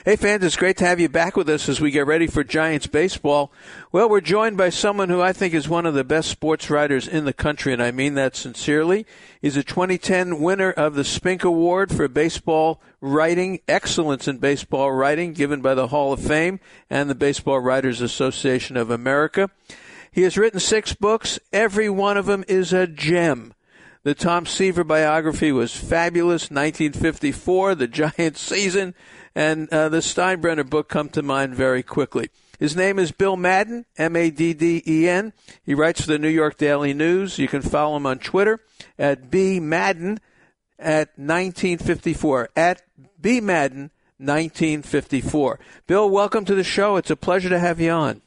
Hey, fans, it's great to have you back with us as we get ready for Giants baseball. Well, we're joined by someone who I think is one of the best sports writers in the country, and I mean that sincerely. He's a 2010 winner of the Spink Award for baseball writing, excellence in baseball writing, given by the Hall of Fame and the Baseball Writers Association of America. He has written 6 books. Every one of them is a gem. The Tom Seaver biography was fabulous, 1954, the Giants season, and the Steinbrenner book come to mind very quickly. His name is Bill Madden, M-A-D-D-E-N. He writes for the New York Daily News. You can follow him on Twitter at bmadden at 1954, at bmadden 1954. Bill, welcome to the show. It's a pleasure to have you on.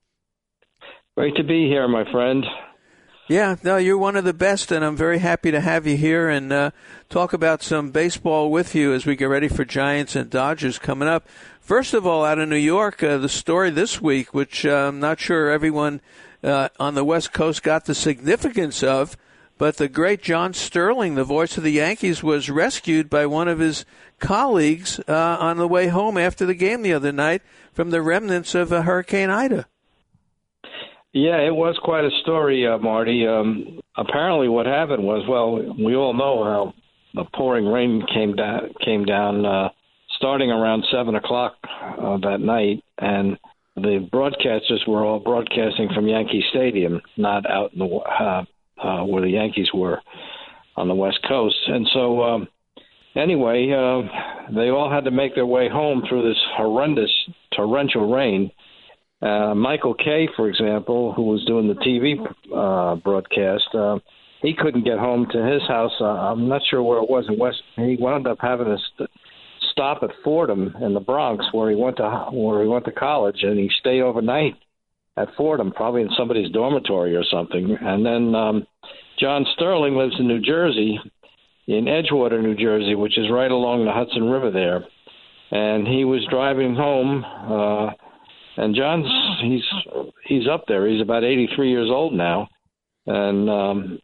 Great to be here, my friend. Yeah, no, you're one of the best, and I'm very happy to have you here and talk about some baseball with you as we get ready for Giants and Dodgers coming up. First of all, out of New York, the story this week, which I'm not sure everyone on the West Coast got the significance of, but the great John Sterling, the voice of the Yankees, was rescued by one of his colleagues on the way home after the game the other night from the remnants of Hurricane Ida. Yeah, it was quite a story, Marty. Apparently what happened was, well, we all know how the pouring rain came down starting around 7 o'clock that night, and the broadcasters were all broadcasting from Yankee Stadium, not out in the where the Yankees were on the West Coast. And so anyway, they all had to make their way home through this horrendous torrential rain. Michael Kay, for example, who was doing the TV broadcast, he couldn't get home to his house. I'm not sure where it was in West. He wound up having to stop at Fordham in the Bronx, where he went to college, and he stayed overnight at Fordham, probably in somebody's dormitory or something. And then John Sterling lives in New Jersey, in Edgewater, New Jersey, which is right along the Hudson River there. And he was driving home. And John's he's up there. He's about 83 years old now. And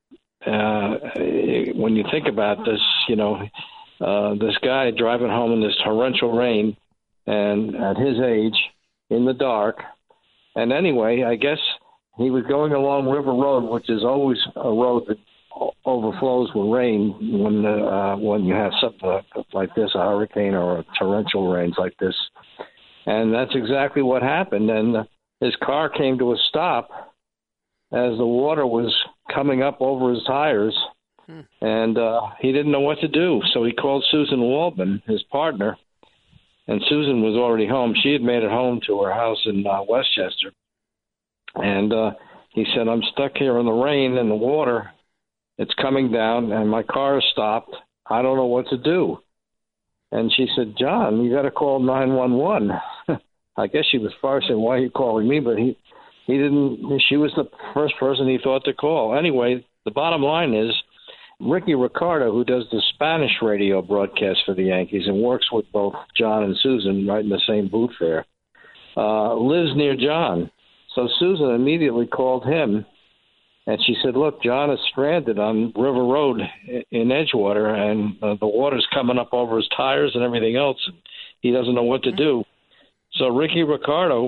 when you think about this, this guy driving home in this torrential rain and at his age in the dark. And anyway, I guess he was going along River Road, which is always a road that overflows with rain when you have something like this, a hurricane or a torrential rains like this. And that's exactly what happened. And his car came to a stop as the water was coming up over his tires. And he didn't know what to do. So he called Susan Waldman, his partner. And Susan was already home. She had made it home to her house in Westchester. And he said, I'm stuck here in the rain and the water. It's coming down, and my car is stopped. I don't know what to do. And she said, John, you got to call 911. I guess she was saying, why are you calling me? But he didn't. She was the first person he thought to call. Anyway, the bottom line is Ricky Ricardo, who does the Spanish radio broadcast for the Yankees and works with both John and Susan right in the same booth there, lives near John. So Susan immediately called him. And she said, look, John is stranded on River Road in Edgewater, and the water's coming up over his tires and everything else. He doesn't know what to do. So Ricky Ricardo,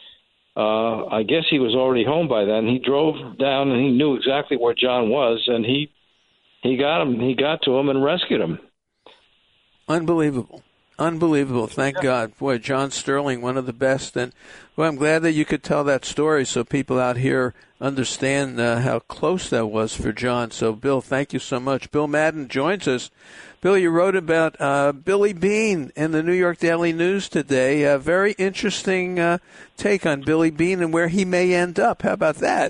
I guess he was already home by then. He drove down, and he knew exactly where John was, and he got him. He got to him and rescued him. Unbelievable. Thank God. Boy, John Sterling, one of the best. And well, I'm glad that you could tell that story so people out here understand how close that was for John. So, Bill, thank you so much. Bill Madden joins us. Bill, you wrote about Billy Beane in the New York Daily News today. A very interesting take on Billy Beane and where he may end up. How about that?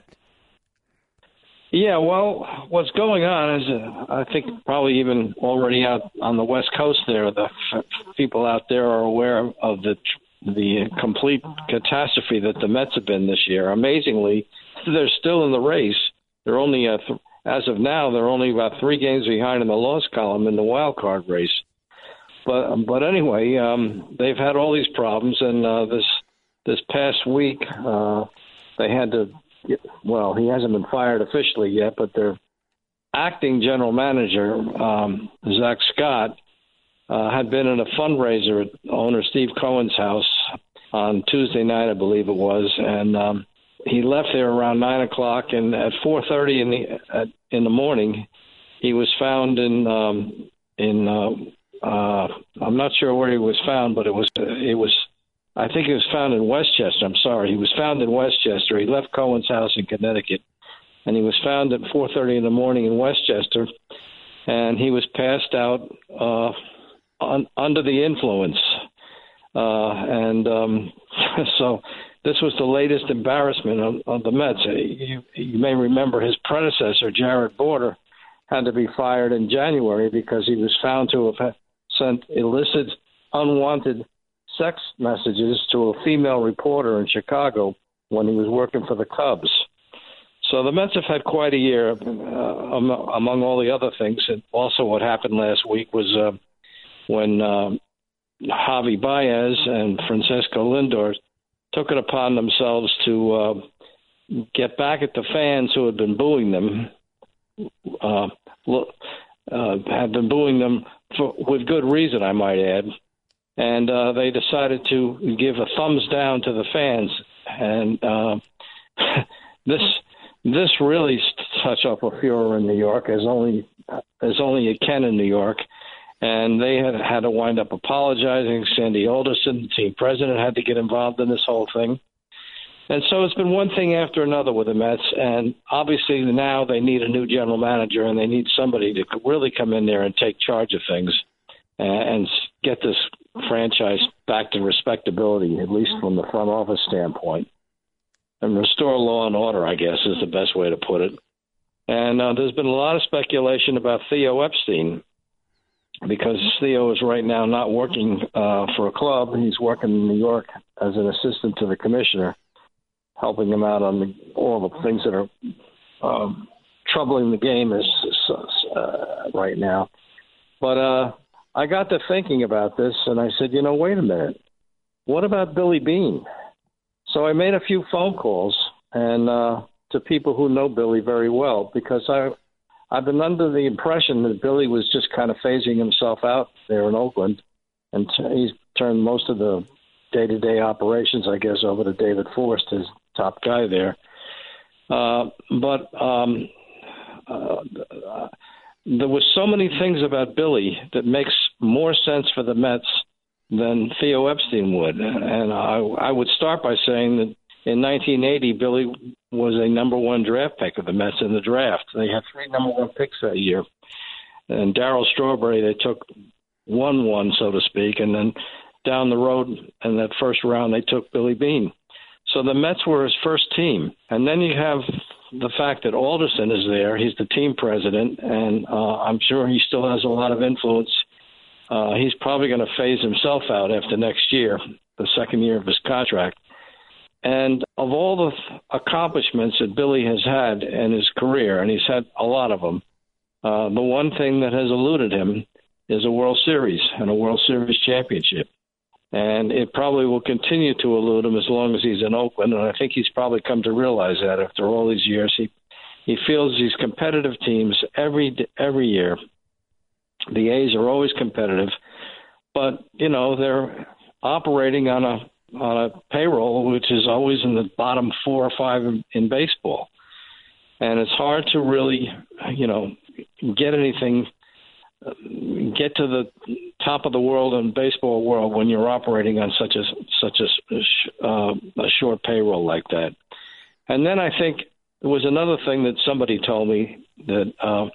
Yeah, well, what's going on is I think probably even already out on the West Coast there, the people out there are aware of the complete catastrophe that the Mets have been this year. Amazingly, they're still in the race. They're only, as of now, they're only about 3 games behind in the loss column in the wild card race. But anyway, they've had all these problems, and this past week they had to. Well, he hasn't been fired officially yet, but their acting general manager, Zach Scott, had been at a fundraiser at owner Steve Cohen's house on Tuesday night, I believe it was, and he left there around 9 o'clock, and at 4:30 in the morning, he was found I'm not sure where he was found, but it was I think he was found in Westchester. I'm sorry, he was found in Westchester. He left Cohen's house in Connecticut, and he was found at 4:30 in the morning in Westchester, and he was passed out under the influence, so this was the latest embarrassment of the Mets. You may remember his predecessor, Jared Border, had to be fired in January because he was found to have sent illicit, unwanted sex messages to a female reporter in Chicago when he was working for the Cubs. So the Mets have had quite a year, among all the other things. And also what happened last week was when Javi Baez and Francisco Lindor took it upon themselves to get back at the fans who had been booing them, had been booing them with good reason, I might add. And they decided to give a thumbs down to the fans. And this really touched up a furor in New York, as only it can in New York. And they had to wind up apologizing. Sandy Alderson, the team president, had to get involved in this whole thing. And so it's been one thing after another with the Mets. And obviously now they need a new general manager, and they need somebody to really come in there and take charge of things and get this franchise back to respectability, at least from the front office standpoint, and restore law and order, I guess, is the best way to put it. And there's been a lot of speculation about Theo Epstein, because Theo is right now not working for a club. He's working in New York as an assistant to the commissioner, helping him out on all the things that are troubling the game right now. But I got to thinking about this, and I said, wait a minute. What about Billy Beane? So I made a few phone calls and to people who know Billy very well, because I've been under the impression that Billy was just kind of phasing himself out there in Oakland, and he's turned most of the day-to-day operations, I guess, over to David Forst, his top guy there. But there was so many things about Billy that makes more sense for the Mets than Theo Epstein would. And I would start by saying that in 1980, Billy was a number one draft pick of the Mets in the draft. They had 3 number one picks that year. And Darryl Strawberry, they took 1-1, so to speak. And then down the road in that first round, they took Billy Beane. So the Mets were his first team. And then you have the fact that Alderson is there. He's the team president, and I'm sure he still has a lot of influence. He's probably going to phase himself out after next year, the second year of his contract. And of all the accomplishments that Billy has had in his career, and he's had a lot of them, the one thing that has eluded him is a World Series and a World Series championship. And it probably will continue to elude him as long as he's in Oakland. And I think he's probably come to realize that after all these years. He feels these competitive teams every year. The A's are always competitive, but they're operating on a payroll which is always in the bottom 4 or 5 in baseball, and it's hard to really get to the top of the world in baseball world when you're operating on such a short payroll like that. And then I think there was another thing that somebody told me that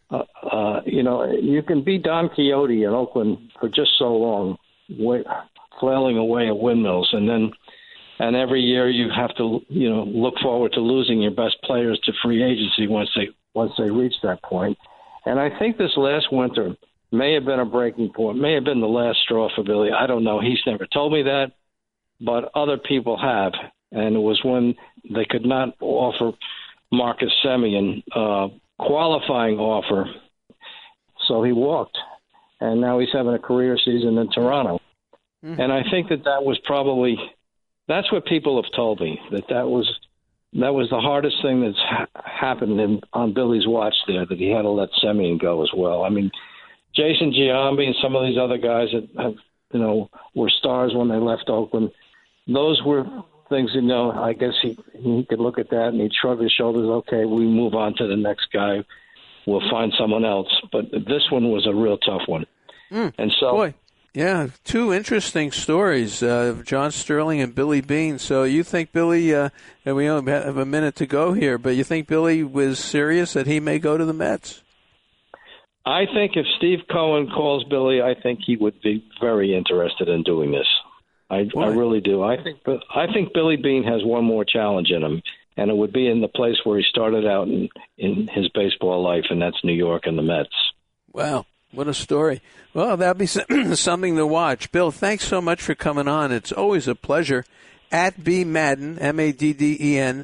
you can be Don Quixote in Oakland for just so long, flailing away at windmills, and every year you have to look forward to losing your best players to free agency once they reach that point. And I think this last winter may have been a breaking point, may have been the last straw for Billy. I don't know. He's never told me that, but other people have. And it was when they could not offer Marcus Semien a qualifying offer, so he walked. And now he's having a career season in Toronto. Mm-hmm. And I think that was probably – that's what people have told me, that was the hardest thing that's happened on Billy's watch there, that he had to let Semien go as well. I mean, Jason Giambi and some of these other guys that have, were stars when they left Oakland. Those were things, I guess he could look at that and he'd shrug his shoulders. Okay, we move on to the next guy. We'll find someone else. But this one was a real tough one. And so, boy, yeah, two interesting stories, John Sterling and Billy Beane. So you think Billy, and we only have a minute to go here, but you think Billy was serious that he may go to the Mets? I think if Steve Cohen calls Billy, I think he would be very interested in doing this. I really do. I think Billy Beane has one more challenge in him, and it would be in the place where he started out in his baseball life, and that's New York and the Mets. Wow, what a story. Well, that'd be something to watch. Bill, thanks so much for coming on. It's always a pleasure. At B Madden, Madden,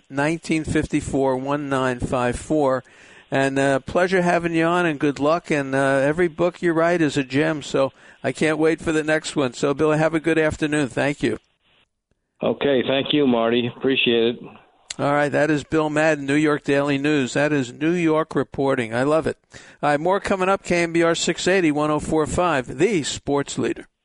1954-1954. And pleasure having you on, and good luck. And every book you write is a gem, so I can't wait for the next one. So, Bill, have a good afternoon. Thank you. Okay, thank you, Marty. Appreciate it. All right, that is Bill Madden, New York Daily News. That is New York reporting. I love it. All right, more coming up, KMBR 680, 104.5, the sports leader.